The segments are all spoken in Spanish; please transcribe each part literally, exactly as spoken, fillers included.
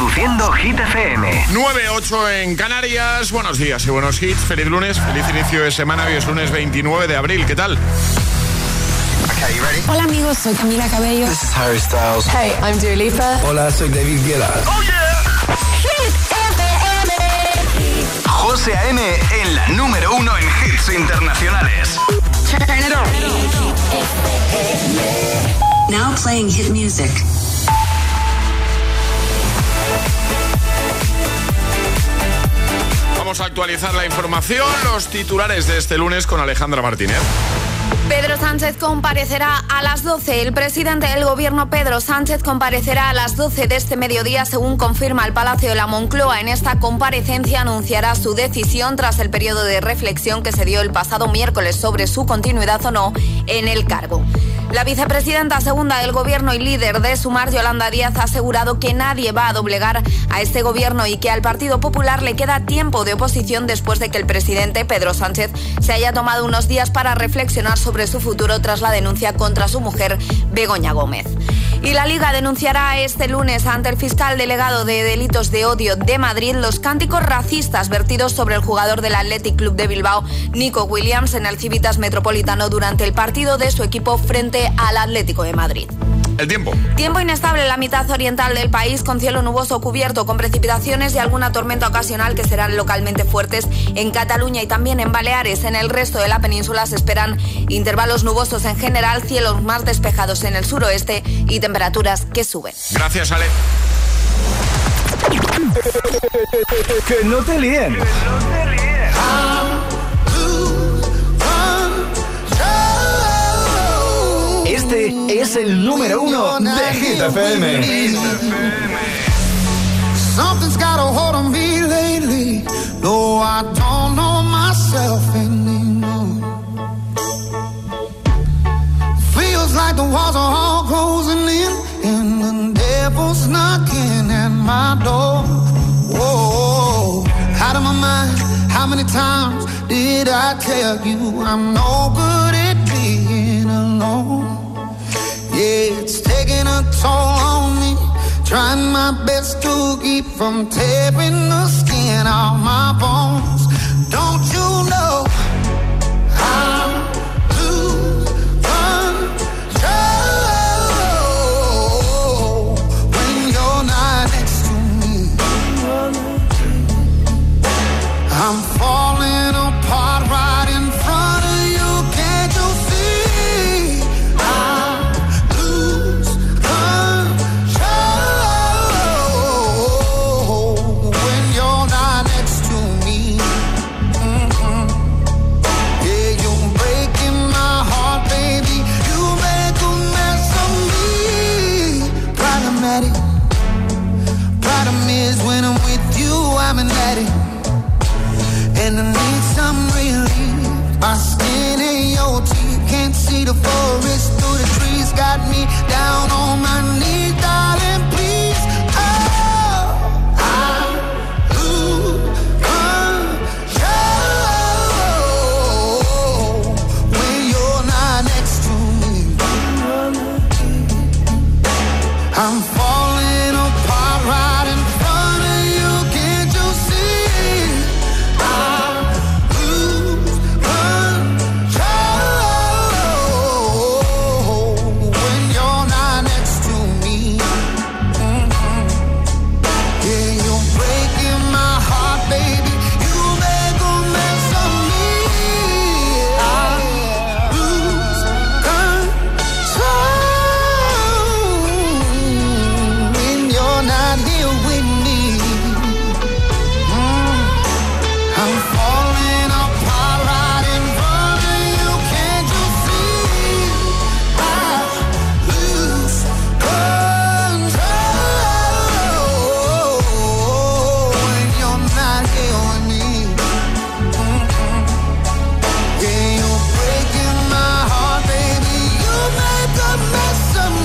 Reproduciendo Hit F M. nueve ocho en Canarias. Buenos días y buenos hits. Feliz lunes, feliz inicio de semana. Hoy es lunes veintinueve de abril. ¿Qué tal? Okay, you ready? Hola amigos, soy Camila Cabello. This is Harry Styles. Hey, I'm Dua Lipa. Hola, soy David Guetta. ¡Oh, yeah! Hit F M. José A M en la número uno en hits internacionales. Turn it on. Now playing hit music. Vamos a actualizar la información, los titulares de este lunes con Alejandra Martínez. Pedro Sánchez comparecerá a las doce. El presidente del gobierno, Pedro Sánchez, comparecerá a las doce de este mediodía, según confirma el Palacio de la Moncloa. En esta comparecencia anunciará su decisión tras el periodo de reflexión que se dio el pasado miércoles sobre su continuidad o no en el cargo. La vicepresidenta segunda del gobierno y líder de Sumar, Yolanda Díaz, ha asegurado que nadie va a doblegar a este gobierno y que al Partido Popular le queda tiempo de oposición después de que el presidente, Pedro Sánchez, se haya tomado unos días para reflexionar sobre su futuro tras la denuncia contra su mujer, Begoña Gómez. Y la Liga denunciará este lunes ante el fiscal delegado de delitos de odio de Madrid los cánticos racistas vertidos sobre el jugador del Athletic Club de Bilbao, Nico Williams, en el Civitas Metropolitano durante el partido de su equipo frente al Atlético de Madrid. El tiempo. Tiempo inestable en la mitad oriental del país, con cielo nuboso cubierto, con precipitaciones y alguna tormenta ocasional que serán localmente fuertes en Cataluña y también en Baleares. En el resto de la península se esperan intervalos nubosos en general, cielos más despejados en el suroeste y temperaturas que suben. Gracias, Ale. Que no te líen. Este es el número uno de Hit F M. Something's got a hold on me lately. No, I don't know myself anymore. Feels like the walls are all closing in, and the devil's knocking at my door. Whoa, out of my mind. How many times did I tell you I'm no good at being alone? Yeah, it's taking a toll on me, trying my best to keep from tearing the skin off my bones. Don't you know I lose control when you're not next to me? I'm falling apart right in front of you. Can't you see? I lose control when you're not next to me. Mm-hmm. Yeah, you're breaking my heart, baby. You make a mess of me. Problematic. Problem is when I'm with you, I'm an addict. And I need some relief. My skin and your teeth, can't see the forest through the trees. Got me down on my knees, darling, please. Oh, I lose control when you're not next to me. I'm falling apart right in front of you. Can't you see? I lose control when you're not next to me. Mm-hmm. Yeah, you're breaking my heart, baby. You make a mess of me. I lose control when you're not here with me. Mm. I'm falling apart right in front of you. Can't you see? I lose control when you're not here with me. Mm-mm. Yeah, you're breaking my heart, baby. You make a mess of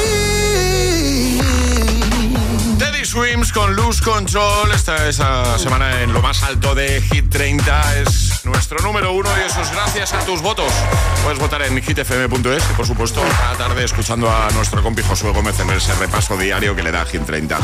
me. Teddy Swims con Lose Control. Esta, esta semana en lo más alto de Hit treinta es nuestro número uno y eso es gracias a tus votos. Puedes votar en hit f m punto es y por supuesto cada tarde escuchando a nuestro compi Josué Gómez en ese repaso diario que le da Hit treinta.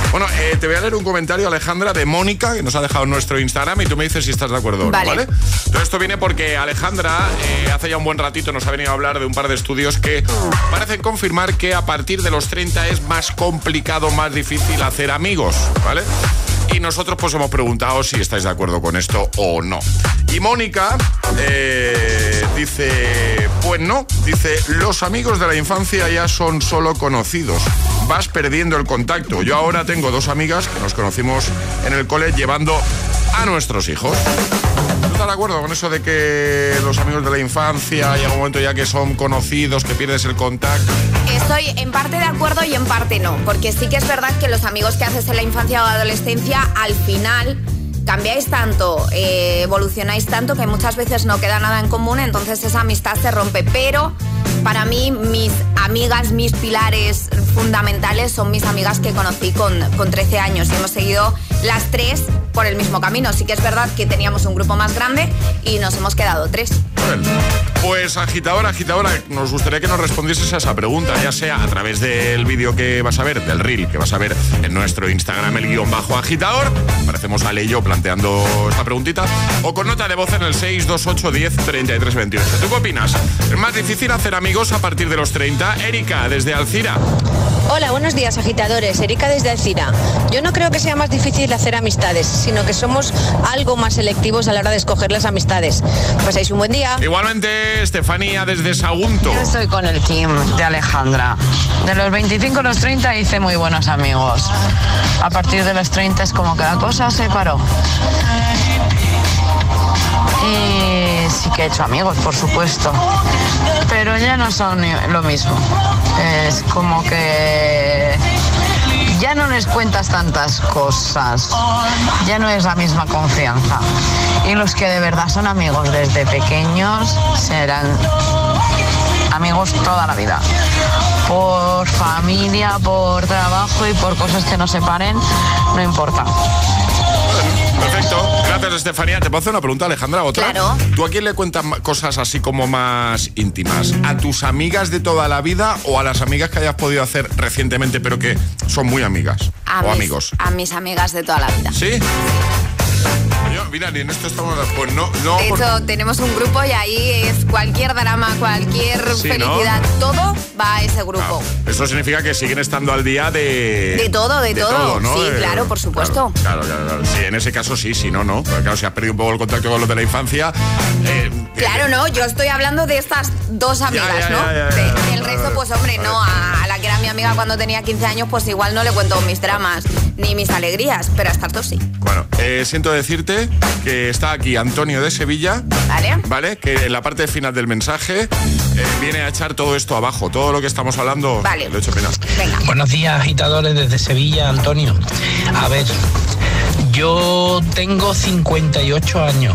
Bueno, eh, te voy a leer un comentario, Alejandra, de Mónica, que nos ha dejado en nuestro Instagram, y tú me dices si estás de acuerdo o no, vale. ¿vale? Todo esto viene porque Alejandra eh, hace ya un buen ratito nos ha venido a hablar de un par de estudios que parecen confirmar que a partir de los treinta es más complicado, más difícil hacer amigos, ¿vale? Y nosotros pues hemos preguntado si estáis de acuerdo con esto o no. Y Mónica eh, dice, pues no, dice, los amigos de la infancia ya son solo conocidos. Vas perdiendo el contacto. Yo ahora tengo dos amigas que nos conocimos en el cole llevando a nuestros hijos. ¿Tú estás de acuerdo con eso de que los amigos de la infancia llega un momento ya que son conocidos, que pierdes el contacto? Estoy en parte de acuerdo y en parte no, porque sí que es verdad que los amigos que haces en la infancia o adolescencia, al final cambiáis tanto, eh, evolucionáis tanto que muchas veces no queda nada en común, entonces esa amistad se rompe. Pero para mí, mis amigas, mis pilares fundamentales son mis amigas que conocí con, con trece años y hemos seguido las tres por el mismo camino. Sí que es verdad que teníamos un grupo más grande y nos hemos quedado tres. Bueno, pues agitadora, agitadora, nos gustaría que nos respondieses a esa pregunta, ya sea a través del vídeo que vas a ver, del reel que vas a ver en nuestro Instagram, el guión bajo agitador, parecemos Ale y yo planteando esta preguntita, o con nota de voz en el seis dos ocho diez treinta y tres veintiocho. ¿Tú qué opinas? ¿Es más difícil hacer amigos a partir de los treinta? Erika, desde Alcira. Hola, buenos días, agitadores. Erika desde Alcira. Yo no creo que sea más difícil hacer amistades, sino que somos algo más selectivos a la hora de escoger las amistades. Pasáis un buen día. Igualmente, Estefanía desde Sagunto. Yo estoy con el team de Alejandra. De los veinticinco a los treinta hice muy buenos amigos. A partir de los treinta es como que la cosa se paró. Y sí que he hecho amigos, por supuesto, pero ya no son lo mismo. Es como que ya no les cuentas tantas cosas, ya no es la misma confianza. Y los que de verdad son amigos desde pequeños serán amigos toda la vida. Por familia, por trabajo y por cosas que nos separen, no importa. Perfecto, gracias Estefanía. ¿Te puedo hacer una pregunta, Alejandra? ¿Otra? Claro. ¿Tú a quién le cuentas cosas así como más íntimas? ¿A tus amigas de toda la vida o a las amigas que hayas podido hacer recientemente pero que son muy amigas? A o mis, amigos. A mis amigas de toda la vida. ¿Sí? Yo, mira, ni en esto estamos... Pues no, no, de hecho, por... tenemos un grupo y ahí es cualquier drama, cualquier sí, felicidad, ¿no? Todo va a ese grupo. Claro. Eso significa que siguen estando al día de... De todo, de, de todo. todo, ¿no? Sí, de... claro, por supuesto. Claro, claro, claro, sí, en ese caso sí, si no, no. Porque claro, si has perdido un poco el contacto con los de la infancia... Eh, claro, eh, no, yo estoy hablando de estas dos amigas, ya, ya, ¿no? Ya, ya, ya, de, ya, del resto, pues hombre, vale. no, a, a la que era mi amiga cuando tenía quince años, pues igual no le cuento mis dramas ni mis alegrías, pero a estas dos sí. Bueno, eh, siento decirte que está aquí Antonio de Sevilla, ¿vale? ¿Vale? Que en la parte final del mensaje eh, viene a echar todo esto abajo, todo lo que estamos hablando. Vale. Lo he hecho final. Venga. Buenos días, agitadores, desde Sevilla, Antonio. A ver, yo tengo cincuenta y ocho años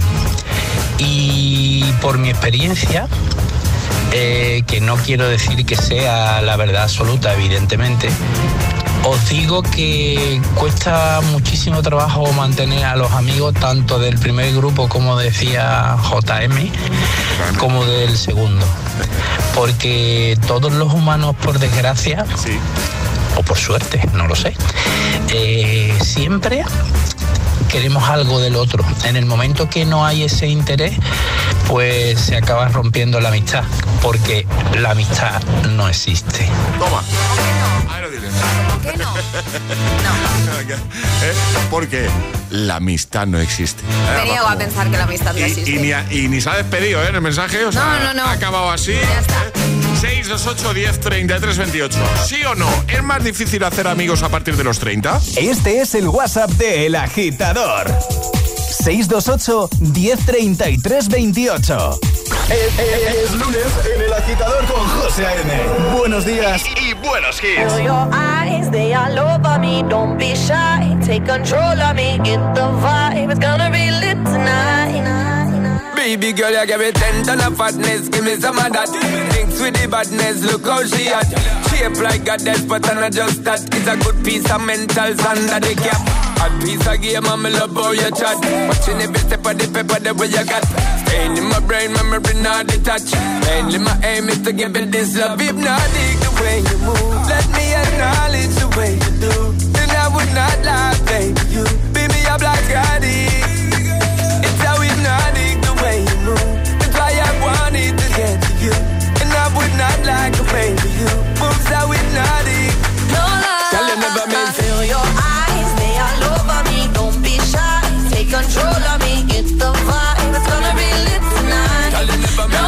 y por mi experiencia, eh, que no quiero decir que sea la verdad absoluta, evidentemente, os digo que cuesta muchísimo trabajo mantener a los amigos tanto del primer grupo, como decía J M, como del segundo. Porque todos los humanos, por desgracia, sí. o por suerte, no lo sé, eh, siempre queremos algo del otro. En el momento que no hay ese interés, pues se acaba rompiendo la amistad, porque la amistad no existe. Toma. Ahí lo tienes. ¿Por qué no? No. ¿Eh? Porque la amistad no existe. Me niego a pensar que la amistad no existe. Y, y, ni, a, y ni se ha despedido, ¿eh? En el mensaje. O sea, no, no, no. Ha acabado así. Ya está. seis dos ocho diez treinta y tres veintiocho. ¿Sí o no? ¿Es más difícil hacer amigos a partir de los treinta? Este es el WhatsApp de El Agitador. seis dos ocho diez treinta y tres veintiocho. Es, es, es lunes en El Agitador con José A M. Buenos días y, y buenos hits. Your eyes, they all over me. Don't be shy. Take control of me. Get the vibe. It's gonna be lit tonight. Baby girl, you give me ten ton of fatness. Give me some of that. Thinks with the badness. Look how she at. Shape like a death, but I'm not just that. It's a good piece of mental sand that they cap. A piece of game, I'm love how you chat. Watching every step of the paper, the way you got. Staying in my brain, memory not detached. Mainly my aim is to give it this love. Hypnotic the way you move. Let me acknowledge the way you do. Then I would not lie, baby. You beat me up like addict. It's how hypnotic the way you move. That's why I wanted to get to you. And I would not like a baby. You moves how hypnotic. No lie. Tell you never mean. Feel your eyes, they all over me. Don't be shy. Take control of me. It's the vibe. It's gonna be lit tonight. Tell you never mean. No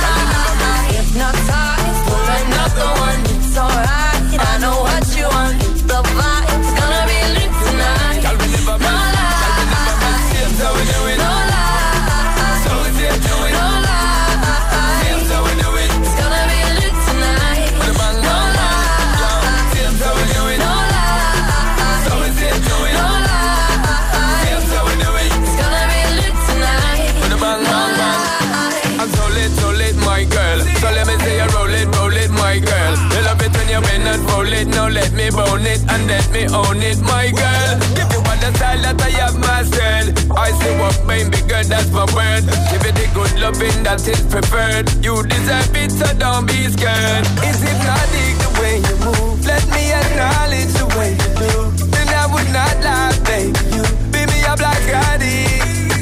lie. Hypnotized. Pull another one. It's alright. I know what you want. It's the vibe. It's gonna be lit tonight. Tell me never mean. No lie. Here's how we do it. No lie. So we do it. No lie. Here's how we do it. It's gonna be lit tonight. Put a bang on. No lie. Here's how we do it. No lie. So we do it. No lie. Here's how we do it. It's gonna be lit tonight. Put a bang No on. lie. I'm so lit, so lit, my girl. So let me say you roll it, roll it, my girl. You love it when you bend and roll it. Now let me bone it and let me own it, my girl. Give you all the style that I have myself. I say what baby girl, that's my word. Give it the good loving that is preferred. You deserve it, so don't be scared. It's hypnotic the way you move. Let me acknowledge the way you do. Then I would not lie, baby. You beat me up like addict.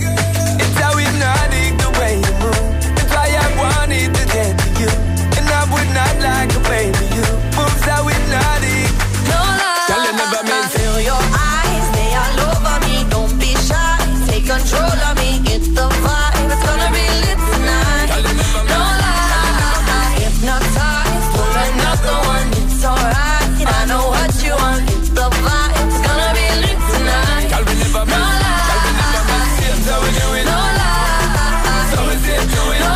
It's how hypnotic the way you move. I wanted to get to you, and I would not like a baby. You moves how hypnotic. No lie. Tell you never mean. Feel your eyes, they all over me. Don't be shy. Take control of me. It's the vibe. It's gonna be lit tonight. Tell you never mean. No lie. Hypnotized. Pull another one. It's alright. I know what you want. It's the vibe. It's gonna be lit tonight. Tell me never mean. No lie. Tell me never mean. Here's how we do it. No lie. So we do it. No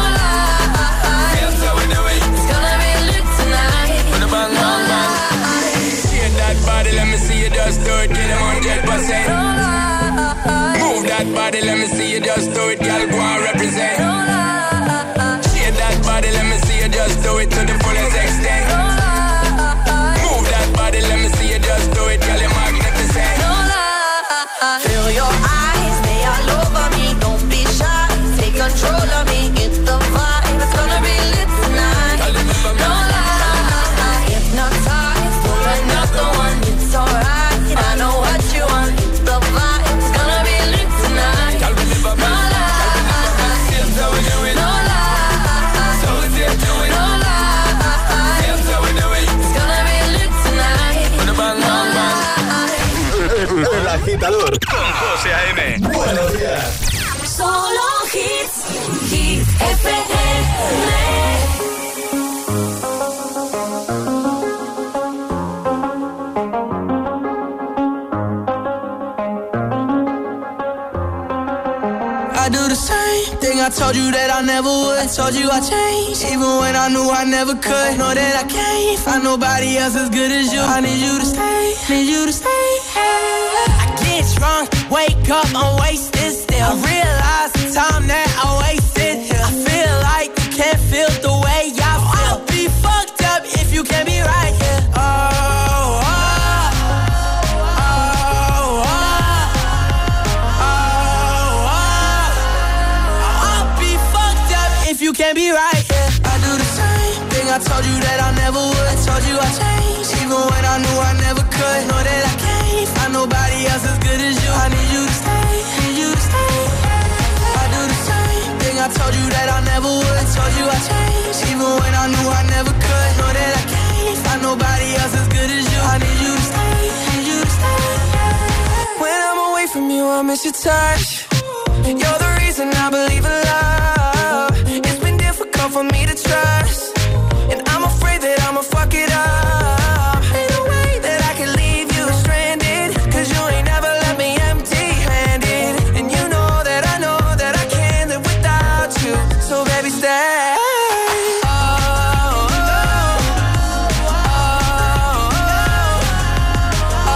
lie. Here's how we do it. It's gonna be lit tonight. Put a bang on, bang. Shake that body, let me see you just do it. Get them one hundred percent. Move that body, let me see you just do it. Girl, go and represent. Shake that body, let me see you just do it to the fullest extent. Move that body, let me see you just do it. Girl, you're magnificent. Feel your eyes, they all over me. Don't be shy, take control of me. It's the vibe, it's gonna be lit tonight. No lie, hypnotized. Pull another one, it's alright. I know what you want. It's the vibe, it's gonna be lit tonight. No lie, Here's how we do it. no lie, So we do it. no lie. Here's how we do it. It's gonna be lit tonight. Put a bang on, bang. El agitador con José A M. Buenos días. Solo hits, Hit F M. I do the same thing I told you that I never would. I told you I changed, even when I knew I never could. Know that I can't find nobody else as good as you. I need you to stay, need you to stay. I get drunk, wake up, I'm wasted still. I realize the time that I wasted here. I feel like you can't feel the way I feel. I'll be fucked up if you can't be right here. Oh, oh, oh, oh, oh, oh. I'll be fucked up if you can't be right here. I do the same thing I told you that I never would. I told you I changed, even when I knew I never could. Know that I can't find nobody else as good as you. I need you to stay, need you to stay. I do the same thing I told you that I never would. I told you I changed, even when I knew I never could. Know that I can't find nobody else as good as you. I need you to stay, need you to stay. When I'm away from you, I miss your touch. You're the reason I believe in love. It's been difficult for me to trust, and I'm afraid that I'ma fuck it up. Ain't no way that I can leave you stranded, 'cause you ain't never left me empty-handed. And you know that I know that I can't live without you. So baby, stay. Oh, oh, oh, oh,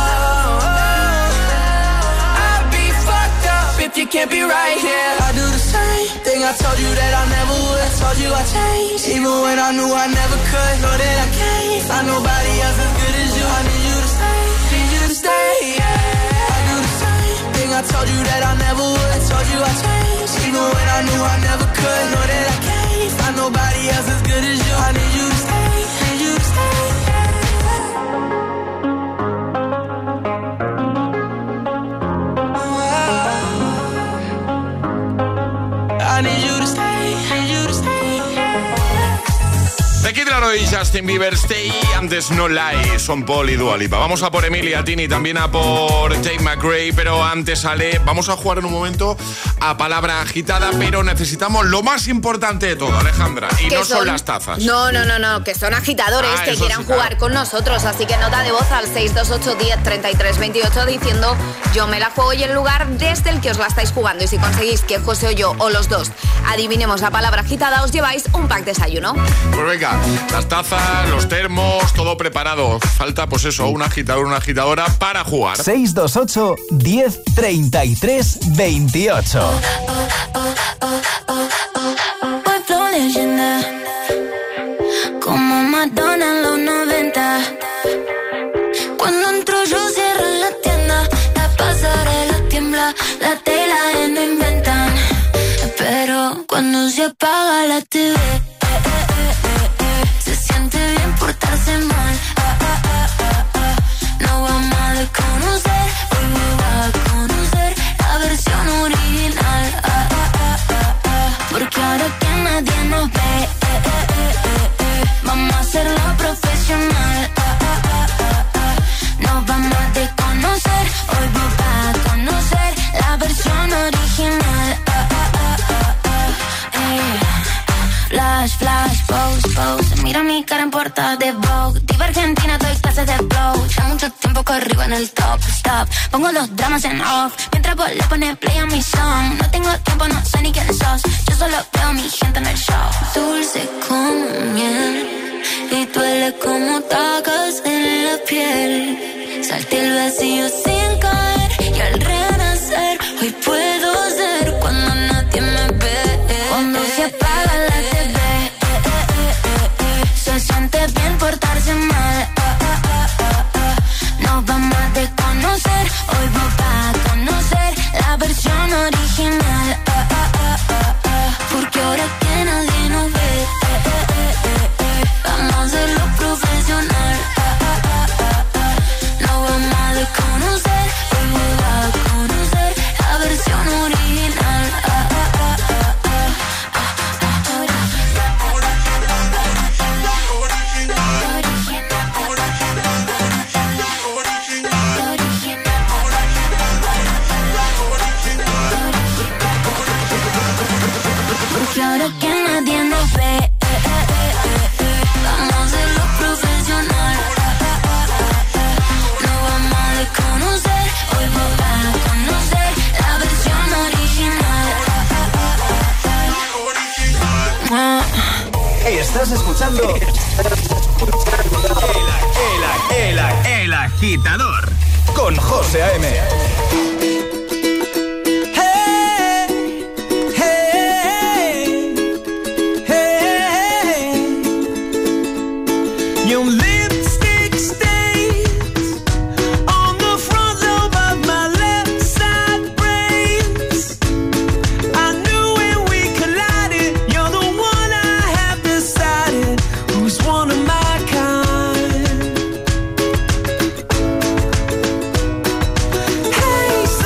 oh. I'd be fucked up if you can't be right here. I do the same thing I told you that I never would. I told you I changed, even when I knew I never could. Know that I can't find nobody else as good as you. I need you to stay, need you to stay. Yeah. I do the same thing I told you that I never would. I told you I changed, even when I knew I never could. Know that I can't find nobody else as good as you. I need you to stay, need you to stay. The Kid Laroi y Justin Bieber, Stay, antes No Lie, Son Paul y Dua Lipa. Vamos a por Emilia Tini, también a por Tate McRae, pero antes, Ale, vamos a jugar en un momento a palabra agitada, pero necesitamos lo más importante de todo, Alejandra, y no son, son las tazas. No, no, no, no, que son agitadores ah, que quieran sí, jugar claro. con nosotros, así que nota de voz al seis dos ocho, diez, treinta y tres, veintiocho diciendo yo me la juego y el lugar desde el que os la estáis jugando, y si conseguís que José o yo o los dos adivinemos la palabra agitada, os lleváis un pack desayuno. Pues venga, las tazas, los termos, todo preparado. Falta pues eso, un agitador, una agitadora para jugar. seis dos ocho, diez, treinta y tres, veintiocho. Voy flow leyenda, como Madonna en los noventa. Cuando entro yo cierro la tienda, la pasarela tiembla, la tela no inventan. Pero cuando se apaga la T V, eh, eh, eh, eh, se siente bien portarse mal. Ah, ah, ah, ah, ah. No vamos a desconocer, hoy me va a conocer la versión original. Ah, ah, ah, ah, ah. Porque ahora que nadie nos ve, eh, eh, eh, eh, eh, vamos a hacerlo profesional. Ah, ah, ah, ah, ah. Nos vamos a desconocer, hoy me va a conocer la versión original. Ah, ah, ah, ah, ah. Eh. Flash, flash, pose, pose. Mira mi cara en portada de Vogue. Diva Argentina, doy clases de flow. Ya mucho tiempo corrido en el top, stop. Pongo los dramas en off, mientras vos le pones play a mi song. No tengo tiempo, no sé ni quién sos. Yo solo veo a mi gente en el show. Dulce como miel y duele como tacas en la piel. Salté el vacío sin caer y al renacer hoy puedo ser cuando nadie me ve. Cuando se apaga la T V, eh, eh, eh, eh, se siente bien portarse mal. Ah, ah, ah, ah, ah. Nos vamos a desconocer, hoy vos vas a conocer la versión original. Ah, ah, ah, ah, ah. Porque ahora que nadie nos ve, eh, eh, eh, eh, eh, vamos a hacerlo profesional. Ah, ah, ah, ah, ah. Nos vamos a desconocer, hoy vos vas a conocer la versión original. Ah, ah, ah, ah, ah. Porque ahora que nadie nos ve, eh, eh, eh, eh, eh, vamos a hacerlo profesional. Ah, ah, ah, ah, ah. No vamos a desconocer, hoy vos vas a conocer la versión original. Ah, ah, ah, ah, ah. Estás escuchando el, el, el, el Agitador con José A M. Hey,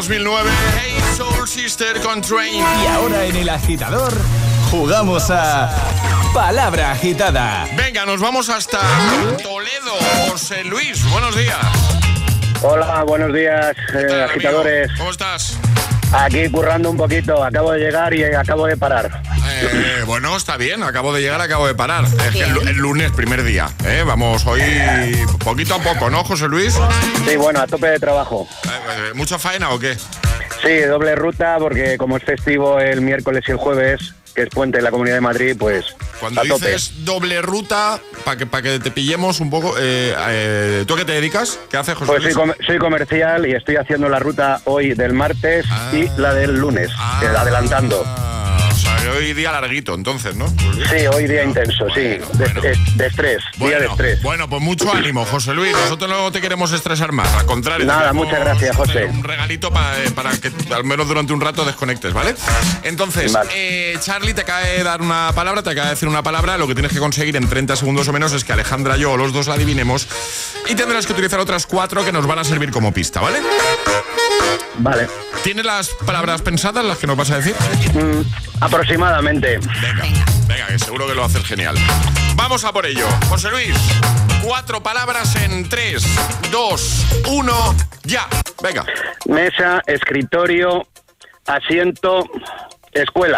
dos mil nueve, Hey Soul Sister con Train. Y ahora en El Agitador jugamos a Palabra Agitada. Venga, nos vamos hasta Toledo. José Luis, buenos días. Hola, buenos días, eh, agitadores. ¿Cómo estás? Aquí currando un poquito, acabo de llegar y acabo de parar. Eh, bueno, está bien, acabo de llegar, acabo de parar. Es que el, el lunes, primer día, ¿eh? Vamos, hoy poquito a poco, ¿no, José Luis? Sí, bueno, a tope de trabajo. Eh, ¿Mucha faena o qué? Sí, doble ruta, porque como es festivo el miércoles y el jueves, que es puente en la Comunidad de Madrid, pues Cuando a tope. dices doble ruta, para que, pa que te pillemos un poco, eh, eh, ¿tú a qué te dedicas? ¿Qué haces, José Pues soy, Luis? com soy comercial y estoy haciendo la ruta hoy del martes ah. y la del lunes, ah. eh, adelantando. O sea, que hoy día larguito, entonces, ¿no? Sí, hoy día intenso, sí, de, bueno. de, de estrés, bueno, día de estrés. Bueno, pues mucho ánimo, José Luis, nosotros no te queremos estresar más, al contrario. Nada, muchas gracias, José. Un regalito para, eh, para que al menos durante un rato desconectes, ¿vale? Entonces, vale. eh, Charlie te acaba de dar una palabra, te acaba de decir una palabra, lo que tienes que conseguir en treinta segundos o menos es que Alejandra, yo o los dos la adivinemos y tendrás que utilizar otras cuatro que nos van a servir como pista, ¿vale? Vale. ¿Tienes las palabras pensadas, las que nos vas a decir? Mm, aproximadamente. Venga, venga, que seguro que lo haces genial. Vamos a por ello. José Luis, cuatro palabras en tres, dos, uno, ya. Venga. Mesa, escritorio, asiento, escuela.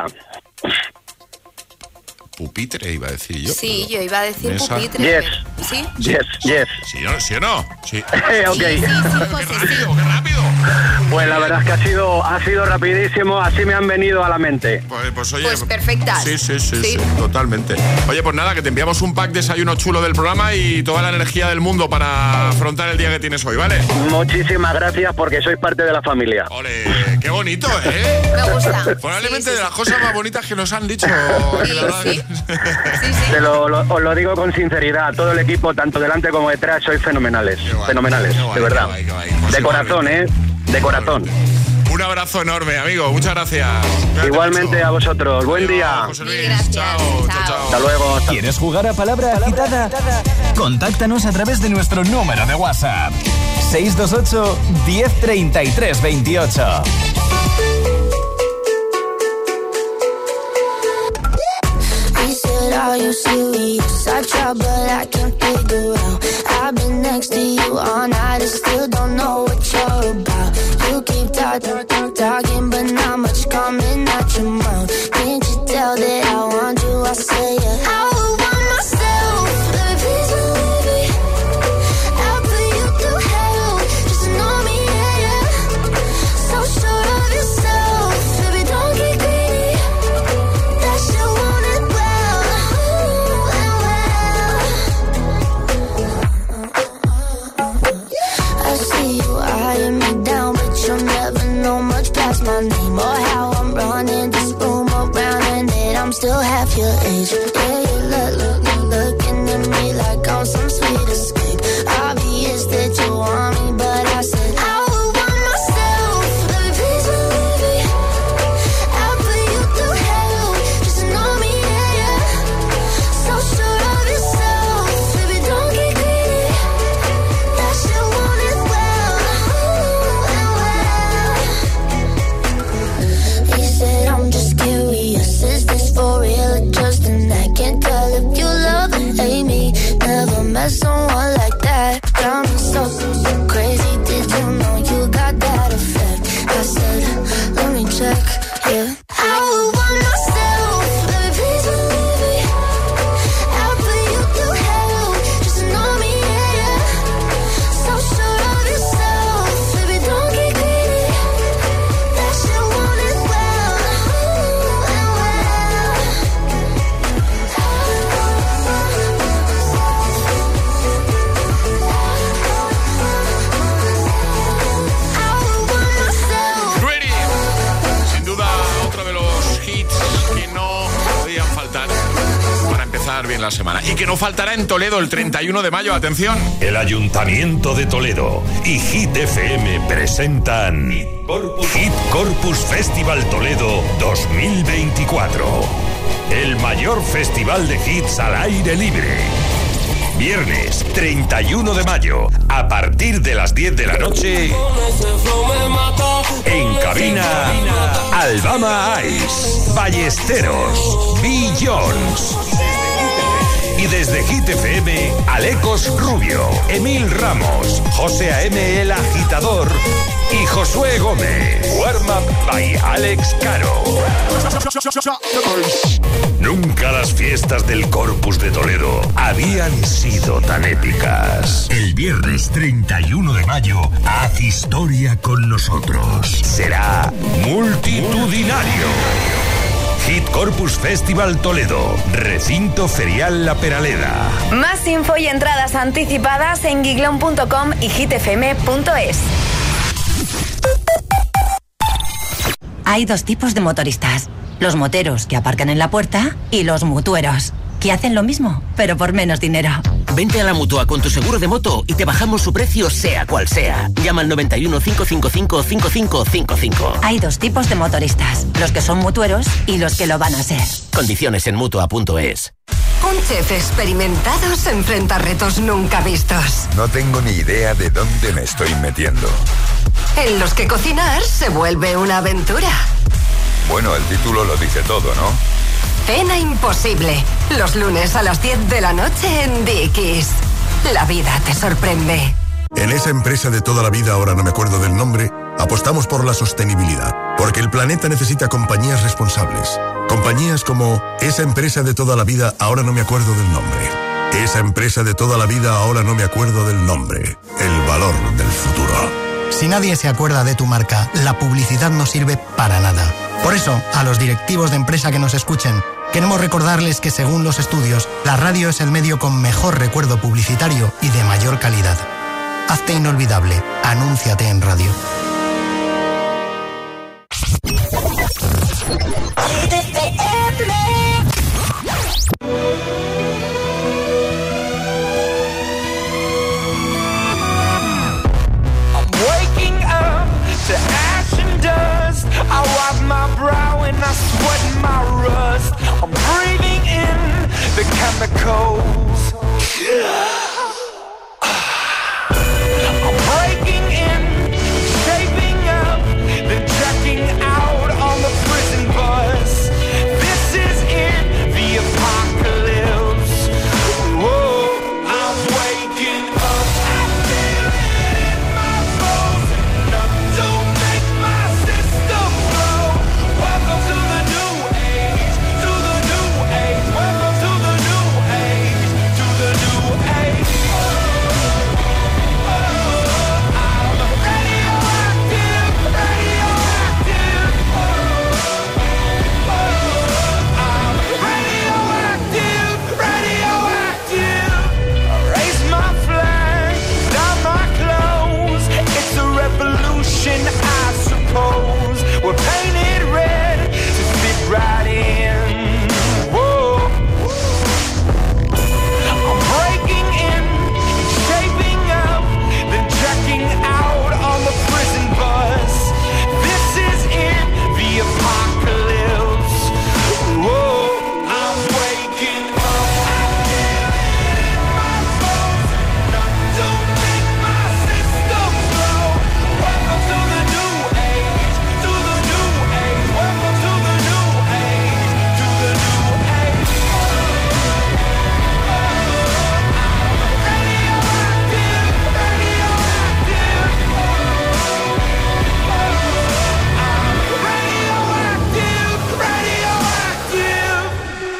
Pupitre, iba a decir yo. Sí, yo iba a decir Mesa. pupitre. Yes. ¿Sí? Yes, yes. ¿Sí, no? ¿Sí o no? Sí. ok. Sí, sí, sí, José, ¡Qué rápido, qué rápido! Pues la verdad es que ha sido, ha sido rapidísimo, así me han venido a la mente. Pues, pues oye... Pues perfectas. Sí, sí, sí, sí, Sí. totalmente. Oye, pues nada, que te enviamos un pack desayuno chulo del programa y toda la energía del mundo para afrontar el día que tienes hoy, ¿vale? Muchísimas gracias porque sois parte de la familia. Ole, qué bonito, ¿eh? Me gusta. Probablemente Sí, sí, de las sí. cosas más bonitas que nos han dicho. Sí, la verdad. sí. Sí, sí. Te lo, lo- os lo digo con sinceridad, todo el equipo, tanto delante como detrás, sois fenomenales. Qué guay, fenomenales, qué guay, de verdad. qué guay, qué guay. Pues De corazón, ¿eh? De corazón. Un abrazo enorme, amigo. Muchas gracias. Cuídate Igualmente mucho. a vosotros. Buen Adiós, día. José Luis. Mil gracias. Chao, chao, Chao. chao. Hasta luego. Hasta- ¿Quieres jugar a Palabra Agitada? Contáctanos a través de nuestro número de WhatsApp. seis dos ocho, diez treinta y tres veintiocho. He said, are you serious? I try, but I can't figure out. I've been next to you all night and still don't know what you're about. You keep talking, talking, but not much coming out your mouth. Can't you tell that I want you? I say it. I would want myself, baby, please believe me. I'll put you through hell, just to know me, yeah, yeah. So sure of yourself, baby, don't get greedy. That you want it well, well, well. I see you eyeing me down, but you'll never know much past my name or how I'm running this room around, and that I'm still half your age. Yeah, you look, look, look, looking at me like I'm some sweet escape. Obvious that you want me, but I said I would want myself, baby, please believe me. I'll put you through hell, just to know me, yeah, yeah. So sure of yourself, baby, don't get greedy. That you want it well, well, well. He said, I'm just curious, is this for real or just an act? Can't tell if you love and hate me. Never met someone like that. Got me so, so crazy. Did you know you got that effect? I said, let me check, yeah. I would want myself, baby, please believe me. I'll put you through hell, just to know me, yeah, yeah. So sure of yourself, baby, don't get greedy. That you want it well, well, well. I would want myself. Ready. Sin duda, otro de los hits que no podían faltar para empezar bien la semana. Y que no faltará en Toledo el treinta y uno de mayo. Atención. El Ayuntamiento de Toledo y Hit F M presentan Hit Corpus Festival Toledo dos mil veinticuatro. El mayor festival de hits al aire libre. Viernes treinta y uno de mayo, a partir de las diez de la noche, en cabina, Alabama Ice, Ballesteros, B. Jones. Y desde Hit F M, Alecos Rubio, Emil Ramos, José A M El Agitador y Josué Gómez. Warm Up by Alex Caro. Nunca las fiestas del Corpus de Toledo habían sido tan épicas. El viernes treinta y uno de mayo, haz historia con nosotros. Será multitudinario. Hit Corpus Festival Toledo, recinto ferial La Peraleda. Más info y entradas anticipadas en giglón punto com y hitfm punto es. Hay dos tipos de motoristas: los moteros, que aparcan en la puerta, y los mutueros, que hacen lo mismo, pero por menos dinero. Vente a la Mutua con tu seguro de moto y te bajamos su precio sea cual sea. Llama al noventa y uno, cinco cinco cinco, cinco cinco cinco cinco. Hay dos tipos de motoristas: los que son mutueros y los que lo van a ser. Condiciones en Mutua punto es. Un chef experimentado se enfrenta a retos nunca vistos, No tengo ni idea de dónde me estoy metiendo. en los que cocinar se vuelve una aventura. Bueno, el título lo dice todo, ¿no? Cena imposible, los lunes a las diez de la noche en Dickies. La vida te sorprende. En esa empresa de toda la vida, ahora no me acuerdo del nombre, apostamos por la sostenibilidad, porque el planeta necesita compañías responsables. Compañías como esa empresa de toda la vida, ahora no me acuerdo del nombre. Esa empresa de toda la vida, ahora no me acuerdo del nombre. El valor del futuro. Si nadie se acuerda de tu marca, la publicidad no sirve para nada. Por eso, a los directivos de empresa que nos escuchen, queremos recordarles que según los estudios, la radio es el medio con mejor recuerdo publicitario y de mayor calidad. Hazte inolvidable. Anúnciate en radio. Waking up to ash and dust. I wipe my brow and I sweat my rust. I'm breathing in the chemicals. I'm breaking in, shaping up, then checking out on the prison bus. This is it, the apocalypse. Whoa, I'm waking up. I feel it in my bones. Enough to make my system blow. Welcome to the new age, to the new age. Welcome to the new age, to the new age. I suppose we're painted red to fit right in. Whoa. I'm breaking in, shaping up, then checking out on the prison bus. This is it, the apocalypse. Whoa, I'm waking up. I feel it in my bones. Enough to make my system blow. Welcome to the new age, to the new age. Welcome to the new age, to the new age. Radioactive, radioactive. Radioactive, radioactive.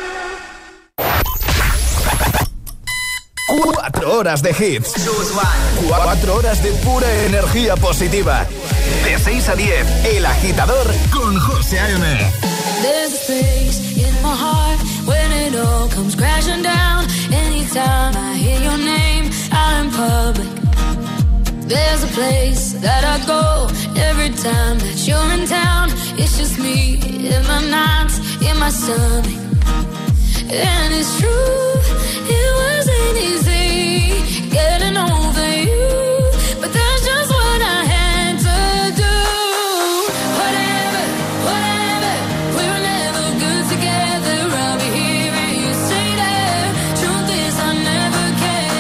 Cuatro horas de hits. Cuatro horas de pura energía positiva. De seis a diez, El Agitador con José A M. There's a space in my heart when it all comes crashing down. Anytime I hear your name out in public, there's a place that I go every time that you're in town. It's just me in my nights, in my stomach. And it's true, it wasn't easy getting over you, but that's just what I had to do. Whatever, whatever, we were never good together. I'll be here and you stay there. Truth is I never cared.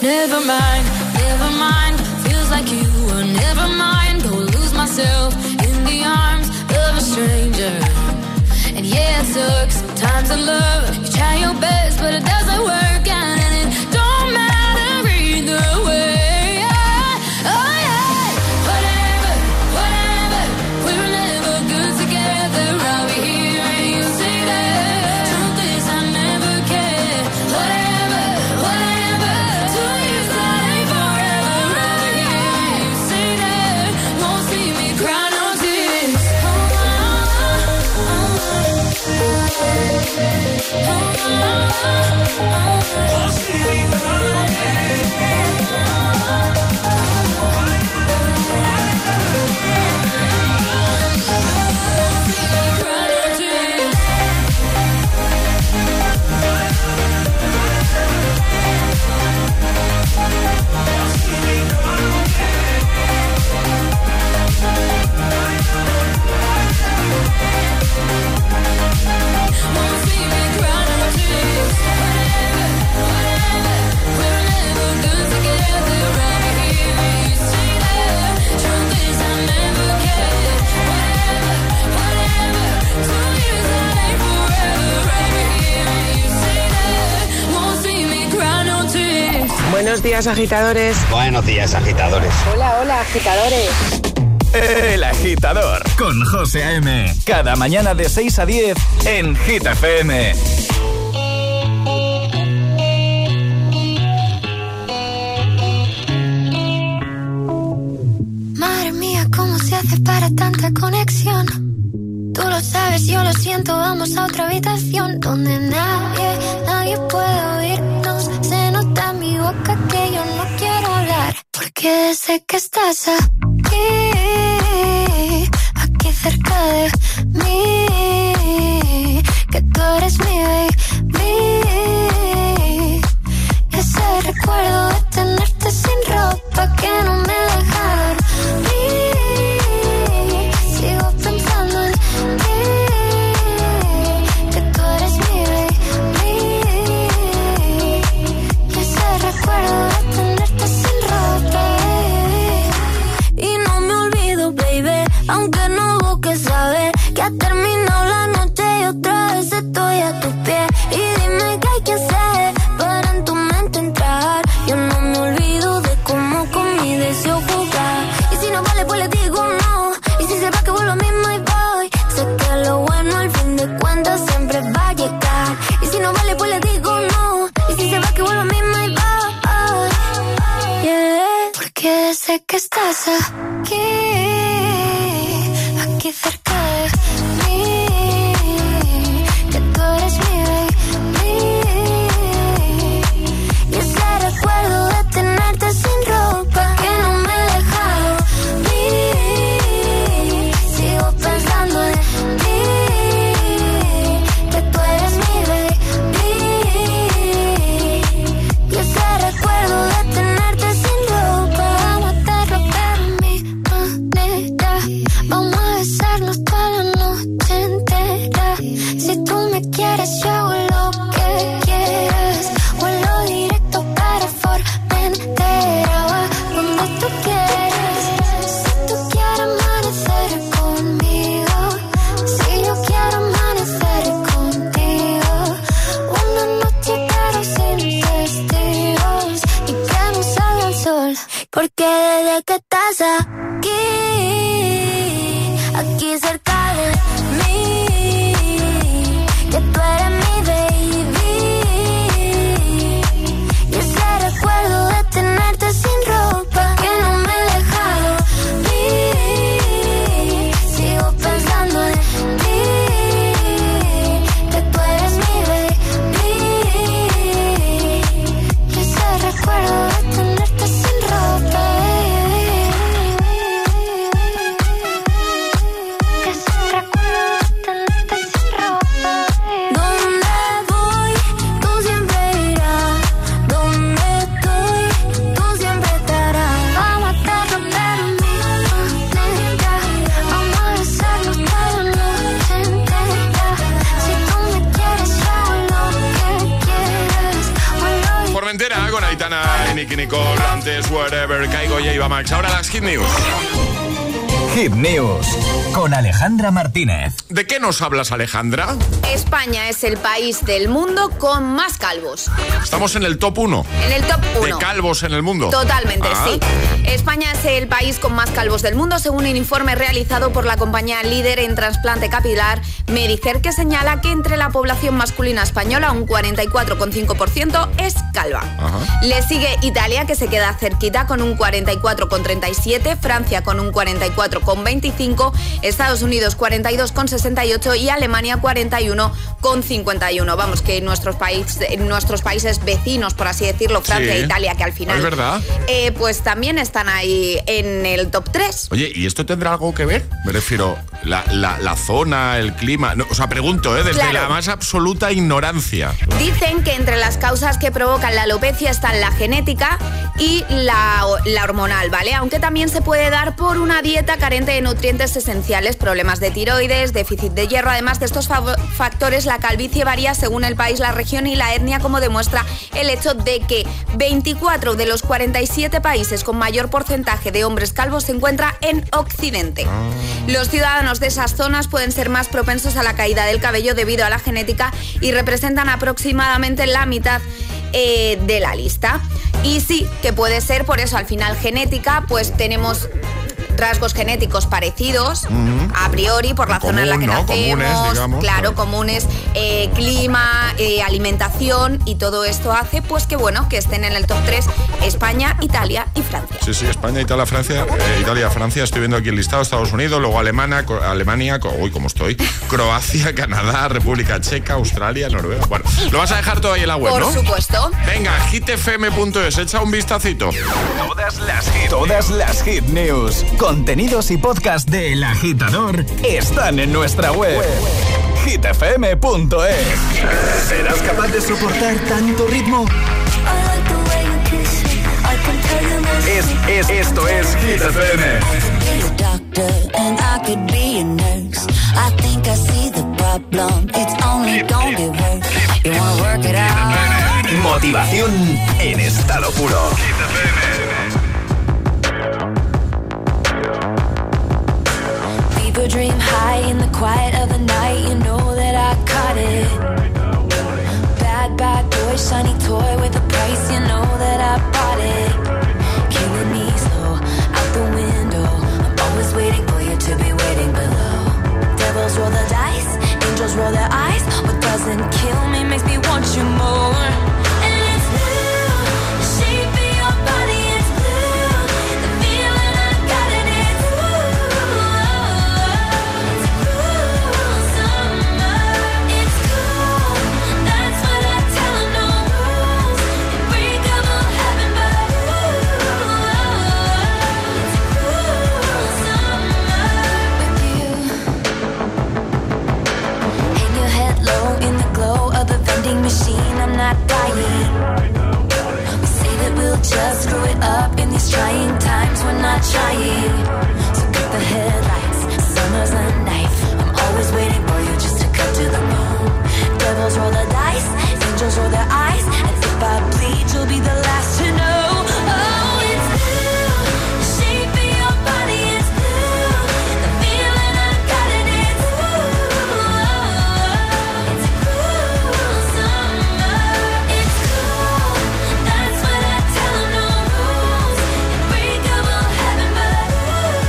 Never mind, never mind. Feels like you were never mind. Go lose myself in the arms of a stranger. And yeah, it sucks sometimes to love. You try your best, but it doesn't work out, and it don't matter either way. Oh yeah, whatever, whatever. We were never good together. I'll be here and you say that. Truth is, I never cared. Whatever, whatever. Two years that ain't forever. I'll be here and you say that. Won't see me cry no tears. Oh, oh, Buenos días, agitadores. Buenos días, agitadores. Hola, hola, agitadores. El Agitador con José A M. Cada mañana de seis a diez en Hit F M. Madre mía, ¿cómo se hace para tanta conexión? Tú lo sabes, yo lo siento, vamos a otra habitación donde nadie, nadie puede oírnos. Se nota en mi boca que yo no quiero hablar, porque sé que estás aquí, aquí cerca de mí, que tú eres mi baby. Y ese recuerdo de tenerte sin ropa que no me deja dormir. Sigo pensando en ti, que tú eres mi baby. Y ese recuerdo de tenerte sin ropa. Y no me olvido, baby, aunque no busques saber que ha terminado la noche y otra vez estoy a tus pies. Y dime qué hay que hacer para en tu mente entrar. Yo no me olvido de cómo con mi deseo jugar. Y si no vale, pues le digo no. Y si se va, que vuelvo a mí, my boy. Sé que lo bueno al fin de cuentas siempre va a llegar. Y si no vale, pues le digo no. Y si se va, que vuelvo a mí, my boy. Yeah. Porque sé que estás aquí, aquí cerca de mí, que tú eres mi baby. Y ese recuerdo de tenerte sin ropa que no me deja dormir. Sigo pensando en ti, que tú eres mi baby. Y ese recuerdo de tenerte sin ropa, vamos a hacerlo pero a mi manera. Vamos a besarnos toda la noche entera. Si tú me quieres, yo hago lo que quieras. Vuelo directo para Formentera, va donde tú quieras. Si tú quieres amanecer conmigo, si yo quiero amanecer contigo. Una noche pero sin testigos y que no salga el sol. Porque desde que estás aquí, aquí cerca de mí, que tú eres mi baby. Y ese recuerdo de tenerte sin ropa que no me deja dormir. Sigo pensando en ti, que tú eres mi baby. Y ese recuerdo de tenerte sin ropa. Que ese recuerdo de tenerte con Aitana y Nicky Nicole. Antes, Whatever, Caigo y Eva Max. Ahora las Hit News. Hit News con Alejandra Martínez. ¿De qué nos hablas, Alejandra? España es el país del mundo con más calvos. Estamos en el top uno. En el top uno. De calvos en el mundo. Totalmente, ah. sí. España es el país con más calvos del mundo, según un informe realizado por la compañía líder en trasplante capilar Medicare, que señala que entre la población masculina española un cuarenta y cuatro coma cinco por ciento es calva. Ajá. Le sigue Italia, que se queda cerquita con un cuarenta y cuatro coma treinta y siete, Francia con un cuarenta y cuatro coma veinticinco, Estados Unidos cuarenta y dos coma sesenta y ocho y Alemania cuarenta y uno coma cincuenta y uno. Vamos, que nuestros, país, nuestros países vecinos, por así decirlo, Francia sí. e Italia, que al final... Es verdad. Eh, pues también están ahí en el top tres. Oye, ¿y esto tendrá algo que ver? Me refiero, la, la, la zona, el clima... No, o sea, pregunto, ¿eh? Desde Claro. la más absoluta ignorancia. Dicen que entre las causas que provocan la alopecia están la genética y la, la hormonal, ¿vale? Aunque también se puede dar por una dieta carente de nutrientes esenciales, problemas de tiroides, déficit de hierro. Además de estos factores, la calvicie varía según el país, la región y la etnia, como demuestra el hecho de que veinticuatro de los cuarenta y siete países con mayor porcentaje de hombres calvos se encuentra en Occidente. Los ciudadanos de esas zonas pueden ser más propensos a la caída del cabello debido a la genética y representan aproximadamente la mitad eh, de la lista. Y sí, que puede ser por eso, al final genética, pues tenemos rasgos genéticos parecidos, uh-huh. a priori, por la común, zona en la que ¿no? nacemos, comunes, digamos, claro, comunes, eh, clima, eh, alimentación, y todo esto hace pues que bueno, que estén en el top tres España, Italia y Francia. Sí, sí, España, Italia, Francia, eh, Italia, Francia, estoy viendo aquí el listado, Estados Unidos, luego Alemania, Alemania, uy, ¿cómo estoy? Croacia, Canadá, República Checa, Australia, Noruega. Bueno, lo vas a dejar todo ahí en la web, por ¿no? Por supuesto. Venga, hitfm punto es, echa un vistacito. Todas las hit, todas las hit news, contenidos y podcast de El Agitador están en nuestra web. hitfm punto es. ¿Serás capaz de soportar tanto ritmo? Es, es, esto es Hit F M. Motivación en estado puro. People dream high in the quiet of the night. You know that I caught it. Bad, bad boy, shiny toy with a price. You know that I bought it. Killing me slow, out the window. I'm always waiting for you to be waiting below. Devils roll the dice, angels roll their eyes. What doesn't kill me makes me want you more. And it's blue, the shape of your body is blue. The feeling I got in it, ooh. It's cool summer, it's cool. That's what I tell 'em, no rules. Unbreakable heaven, but ooh, it's cool summer with you. Hang your head low in the glow of the vending machine. I'm not dying. We say that we'll just screw it up in these trying times. We're not trying. So cut the headlights. Summer's a knife. I'm always waiting for you just to cut to the bone. Devils roll the dice. Angels roll their eyes. And if I bleed, you'll be the last to know. Oh, it's blue. The shape of your body is blue. The feeling I got in it, ooh. It's cool summer. It's cool. That's what I tell 'em, no rules. Unbreakable heaven, but ooh,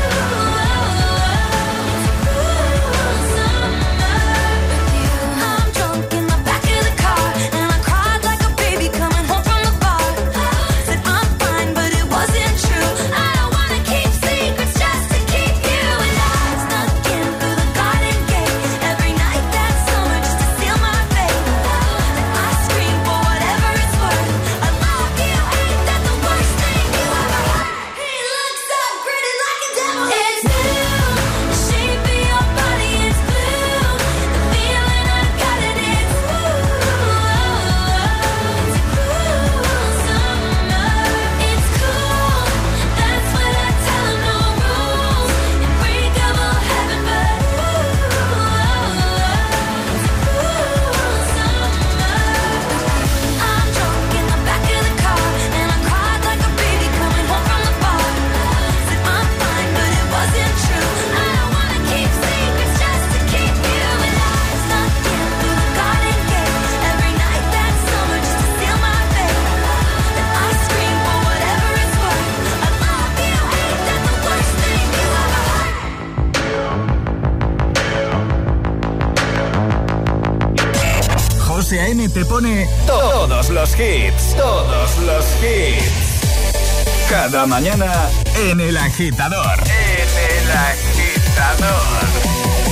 pone todos los hits, todos los hits. Cada mañana en El Agitador. En El Agitador.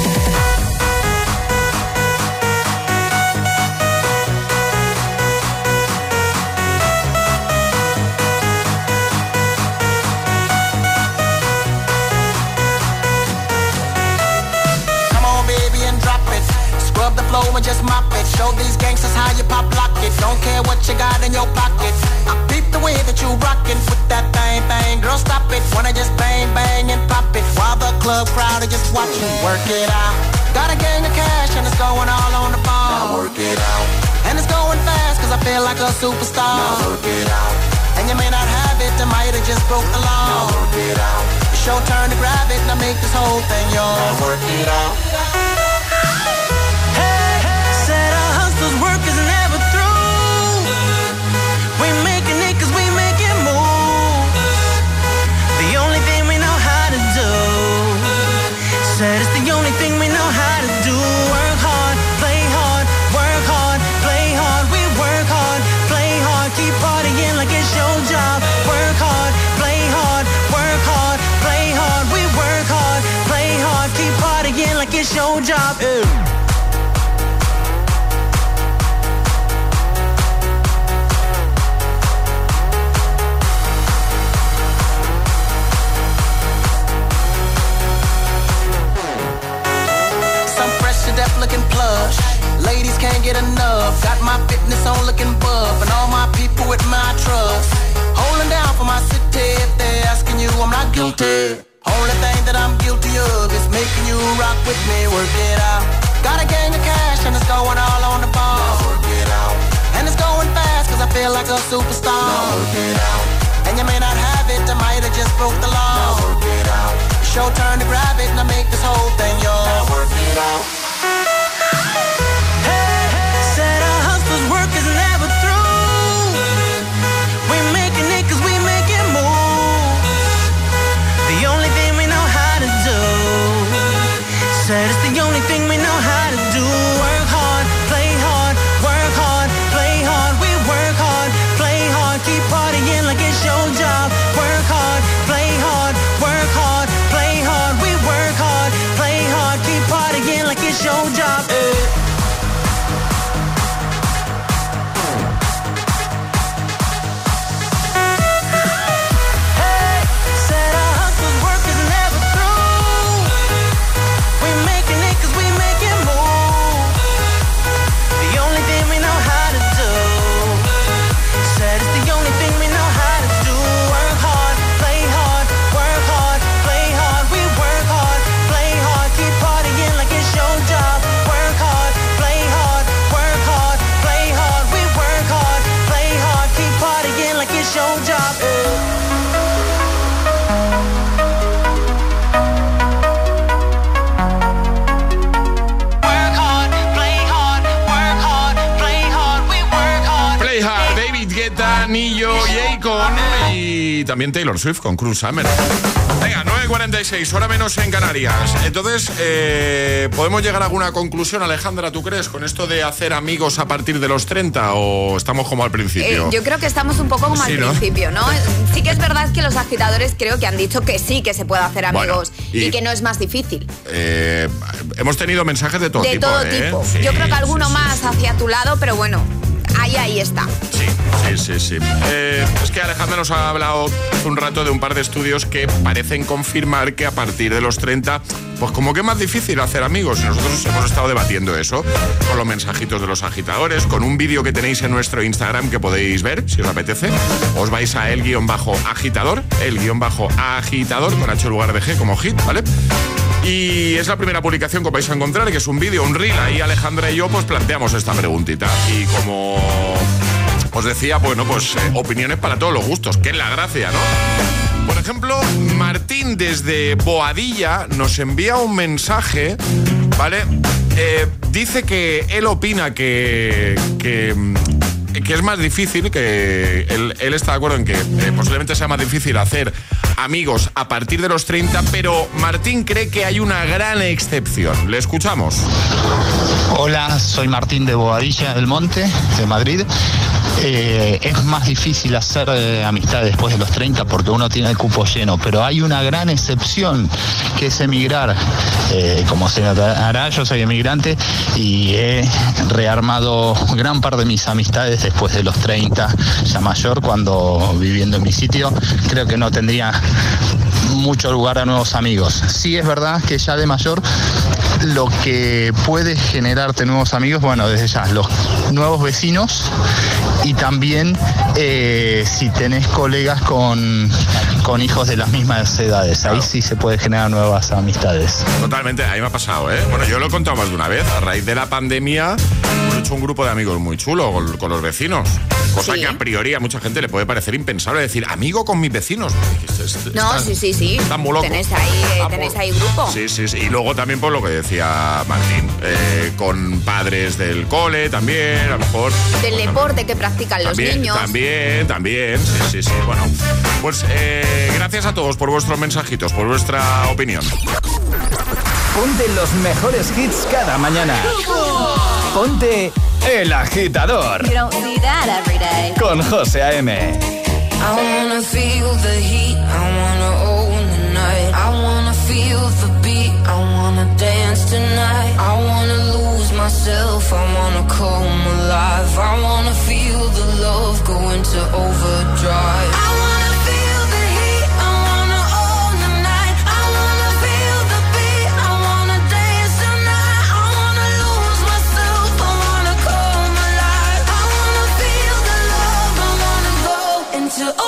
Scrub the flow and just mop it. Show these gangsters how you pop lock it. Don't care what you got in your pocket. I peep the way that you rockin' with that thing, thing. Girl, stop it. Wanna just bang, bang and pop it. While the club crowd are just watching. Work it out. Got a gang of cash and it's going all on the ball. Now work it out. And it's going fast cause I feel like a superstar. Now work it out. And you may not have it, I might have just broke the law. Now work it out. It's your turn to grab it, now make this whole thing yours. Now work it out. Work is never through. We making it cause we making moves. The only thing we know how to do. Said it's the only thing we know how to do. Work hard, play hard, work hard, play hard. We work hard, play hard, keep partying like it's your job. Work hard, play hard, work hard, play hard. We work hard, play hard, keep partying like it's your job. Ew. Deaf looking plush, ladies can't get enough. Got my fitness on looking buff, and all my people with my trust. Holding down for my city, if they're asking you, I'm not guilty. Only thing that I'm guilty of is making you rock with me, work it out. Got a gang of cash and it's going all on the ball. Now work it out. And it's going fast cause I feel like a superstar. Now work it out. And you may not have it, I might have just broke the law. Now work it out. It's your turn to grab it, now make this whole thing yours. Now work it out. Work is never through. We making it cause we making moves. The only thing we know how to do. Said it's the only thing we know how to do. Work hard, play hard, work hard, play hard. We work hard, play hard, keep partying like it's your job. Work hard, play hard, work hard, play hard. We work hard, play hard, keep partying like it's your job. Eh. Nillo y Akon y también Taylor Swift con Cruel Summer. Venga, nueve cuarenta y seis, hora menos en Canarias. Entonces, eh, ¿podemos llegar a alguna conclusión, Alejandra, tú crees, con esto de hacer amigos a partir de los treinta o estamos como al principio? Eh, yo creo que estamos un poco como sí, al ¿no? principio, ¿no? Sí que es verdad que los agitadores creo que han dicho que sí que se puede hacer amigos bueno, y, y que no es más difícil. Eh, hemos tenido mensajes de todo de tipo. De todo ¿eh? tipo. Sí, yo creo que alguno sí, más sí. hacia tu lado, pero bueno, ahí, ahí está. Sí. Sí, sí, sí. Eh, es que Alejandra nos ha hablado hace un rato de un par de estudios que parecen confirmar que a partir de los treinta, pues como que es más difícil hacer amigos. Y nosotros hemos estado debatiendo eso con los mensajitos de los agitadores, con un vídeo que tenéis en nuestro Instagram que podéis ver, si os apetece. Os vais a el-agitador, el-agitador, con H en lugar de G como hit, ¿vale? Y es la primera publicación que vais a encontrar, que es un vídeo, un reel. Ahí Alejandra y yo pues planteamos esta preguntita. Y como os decía, bueno, pues eh, opiniones para todos los gustos, que es la gracia, ¿no? Por ejemplo, Martín desde Boadilla nos envía un mensaje, ¿vale? Eh, dice que él opina que... que que es más difícil, que él, él está de acuerdo en que eh, posiblemente sea más difícil hacer amigos a partir de los treinta, pero Martín cree que hay una gran excepción. Le escuchamos. Hola, soy Martín de Boadilla del Monte, de Madrid. Eh, es más difícil hacer eh, amistad después de los treinta porque uno tiene el cupo lleno, pero hay una gran excepción que es emigrar. Eh, como se notará, yo soy emigrante y he rearmado gran parte de mis amistades después de los treinta, ya mayor, cuando viviendo en mi sitio, creo que no tendría mucho lugar a nuevos amigos. Sí es verdad que ya de mayor lo que puede generarte nuevos amigos, bueno, desde ya los nuevos vecinos y también eh, si tenés colegas con, con hijos de las mismas edades, ahí sí se puede generar nuevas amistades. Totalmente, a mí me ha pasado, ¿eh? Bueno, yo lo he contado más de una vez, a raíz de la pandemia hemos hecho un grupo de amigos muy chulo con, con los vecinos, cosa sí. que a priori a mucha gente le puede parecer impensable decir, amigo con mis vecinos. No, sí, sí, sí. Están muy locos. Tenéis ahí, tenéis ahí grupo. Sí, sí, sí. Y luego también por lo que decía Martín, eh, con padres del cole también, a lo mejor. Del bueno, deporte que practican también, los niños. También, también, sí, sí, sí. Bueno, pues eh, gracias a todos por vuestros mensajitos, por vuestra opinión. Ponte los mejores hits cada mañana. Ponte El Agitador. You don't see that every day. Con José A M. I wanna feel the heat, I wanna own the night. I wanna feel the beat, I wanna dance tonight. I wanna lose myself, I wanna come alive. I wanna feel the love go into overdrive. I wanna feel the heat, I wanna own the night. I wanna feel the beat, I wanna dance tonight. I wanna lose myself, I wanna come alive. I wanna feel the love, I wanna go into overdrive.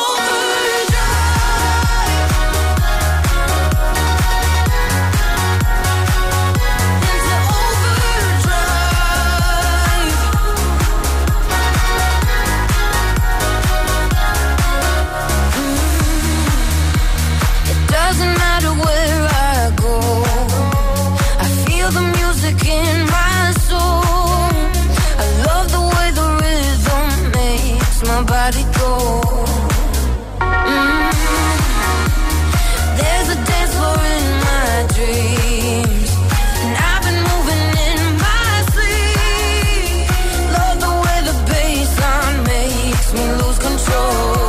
In my soul, I love the way the rhythm makes my body go. Mm. There's a dance floor in my dreams, and I've been moving in my sleep. Love the way the bassline makes me lose control.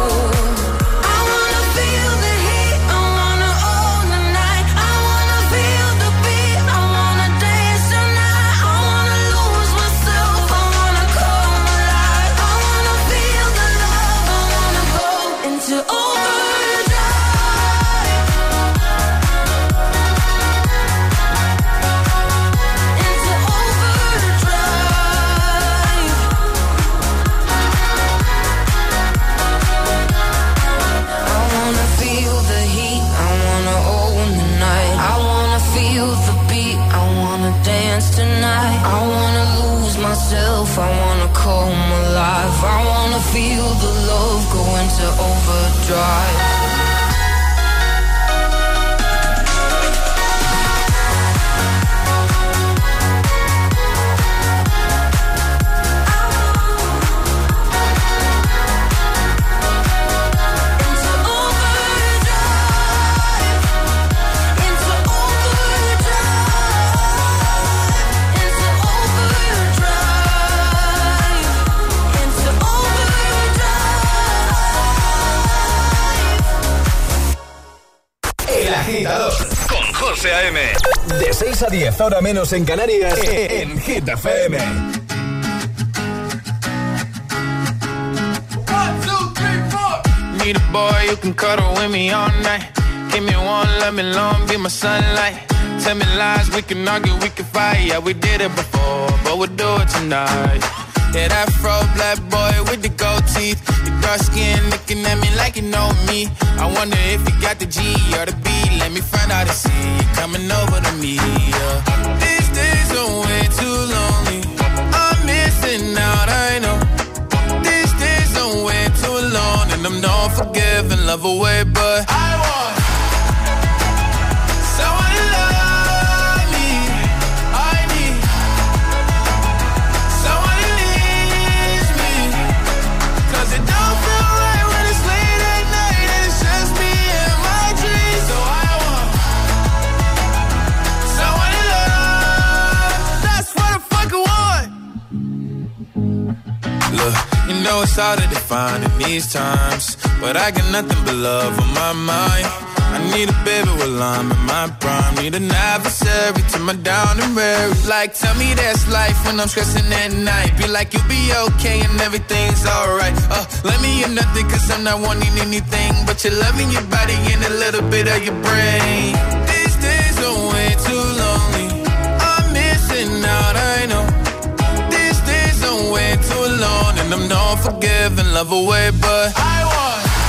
I wanna come alive. I wanna feel the love go into overdrive. Con José A M. De seis a diez, ahora menos en Canarias, en Hit F M. Need a boy who can cuddle with me all night. Give me one, let me long, be my sunlight. Tell me lies, we can argue, we can fight. Yeah, we did it before, but we'll do it tonight. Yeah, that fro black boy with the gold teeth. Your dark skin looking at me like you know me. I wonder if you got the G or the B. Let me find out and see you coming over to me. Yeah. These days are way too lonely. I'm missing out, I know. These days are way too alone, and I'm not forgiving, love away, but I want someone to love me. I need someone who needs me. Cause it don't feel right when it's late at night and it's just me and my dreams. it's harder to find in these times, but I got nothing but love on my mind. I need a baby while I'm in my prime. Need an adversary to my down and weary. Like, tell me that's life when I'm stressing at night. Be like, you'll be okay and everything's alright. Uh, let me in nothing cause I'm not wanting anything but your love in your body and a little bit of your brain. These days are way too lonely. I'm missing out, I know. These days are way too alone, and I'm not forgiving, love away, but I want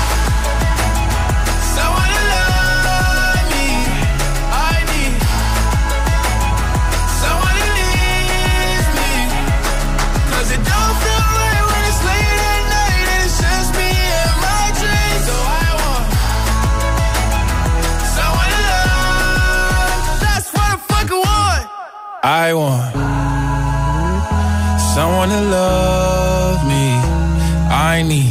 someone to love me. I need someone who needs me, cause it don't feel right when it's late at night and it's just me and my dreams. So I want someone to love. That's what I fucking want. I want someone to love me. I need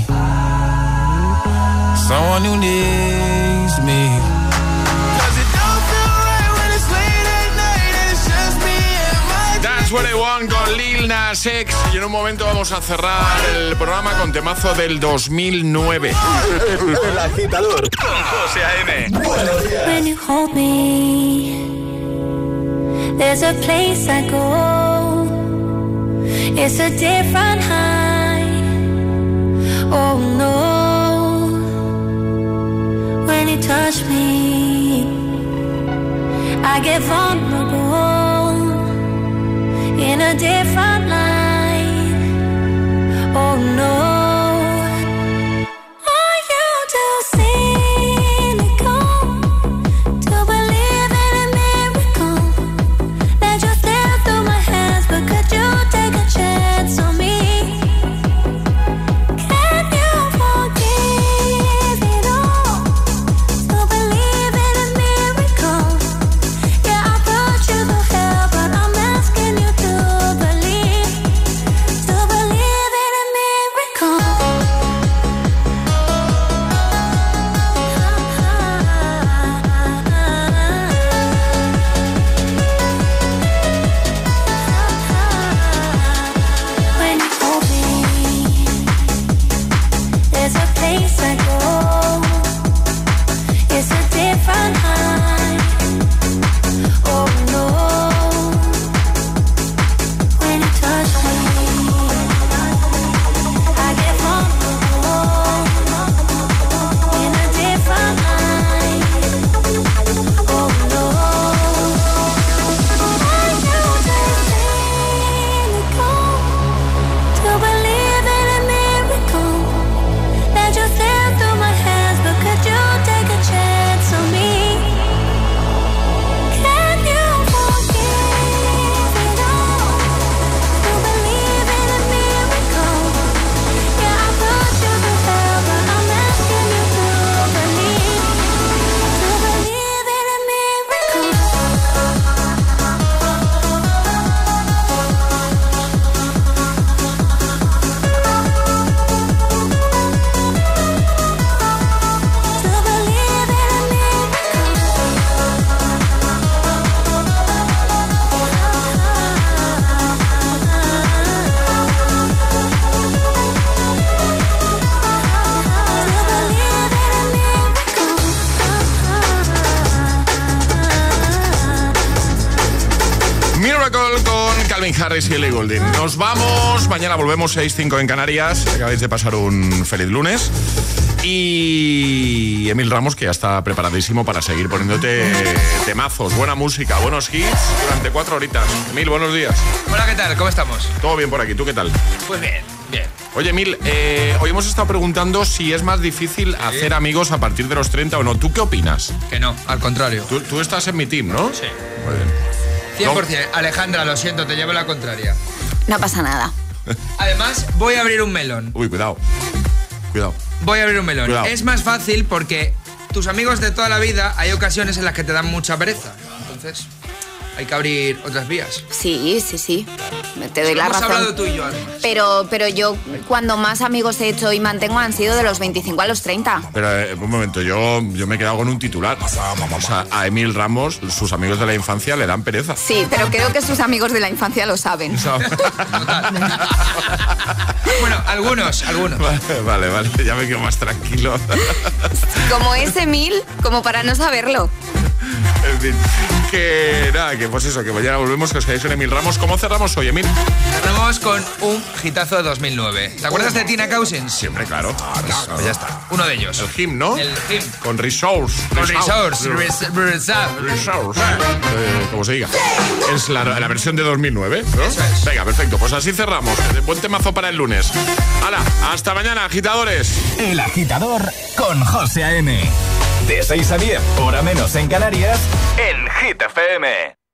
someone who needs me. Cause it don't feel right when it's late at night and it's just me and my That's What I Want con Lil Nas X. Y en un momento vamos a cerrar el programa con temazo del dos mil nueve. El Agitador con José A M. Buenos días. When you hold me, there's a place I go. It's a different high. Oh no. When you touch me, I get vulnerable in a different light. Oh no. Are you too cynical to believe in a miracle that just slip through my hands? But could you take a chance on me? Can you forgive it all to believe in a miracle? Yeah, I brought you to hell, but I'm asking you to believe, to believe in a miracle. When you hold me, there's a place I go. It's a different high. Oh no. When you touch me, I get vulnerable in a different light. Oh no. Are you too cynical to believe in a miracle that just slipped through my hands? But could you take a chance on me? Can you forgive it all to believe in a miracle? Yeah, I brought you to hell, but I'm asking you to believe, to believe in a miracle. To believe in a Miracle con Calvin Harris y Ellie Goulding. Nos vamos, mañana volvemos seis cinco en Canarias. Acabáis de pasar un feliz lunes. Y Emil Ramos, que ya está preparadísimo para seguir poniéndote temazos, buena música, buenos hits durante cuatro horitas. Emil, buenos días. Hola, ¿qué tal? ¿Cómo estamos? Todo bien por aquí, ¿tú qué tal? Pues bien, bien. Oye, Emil, eh, hoy hemos estado preguntando si es más difícil sí. hacer amigos a partir de los treinta o no. ¿Tú qué opinas? Que no, al contrario. Tú, tú estás en mi team, ¿no? Sí. Muy bien. cien por ciento. No. Alejandra, lo siento, te llevo la contraria. No pasa nada. Además, voy a abrir un melón. Uy, cuidado. Cuidado. Voy a abrir un melón. Cuidado. Es más fácil porque tus amigos de toda la vida hay ocasiones en las que te dan mucha pereza. Entonces... Hay que abrir otras vías. Sí, sí, sí. Te doy la hemos razón. hablado tú y yo, además. Pero, pero yo cuando más amigos he hecho y mantengo han sido de los veinticinco a los treinta. Pero eh, un momento, yo, yo me he quedado con un titular. O sea, a Emil Ramos, sus amigos de la infancia le dan pereza. Sí, pero creo que sus amigos de la infancia lo saben. Bueno, algunos, algunos. Vale, vale, vale, ya me quedo más tranquilo. Como es Emil, como para no saberlo. En fin, que nada, que pues eso, que mañana volvemos, que os quedáis con Emil Ramos. ¿Cómo cerramos hoy, Emil? Cerramos con un hitazo de dos mil nueve. ¿Te acuerdas de Tina Cousins? Siempre, claro. Pues, pues ya está, uno de ellos. El Him, ¿no? El Him. Con Resource. Con Resource. Resource. Resource. Eh, como se diga. Es la, la versión de dos mil nueve, ¿no? Eso es. Venga, perfecto, pues así cerramos. Buen temazo para el lunes. ¡Hala! Hasta mañana, agitadores. El Agitador con José A M. De seis a diez, hora menos en Canarias, en Hit F M.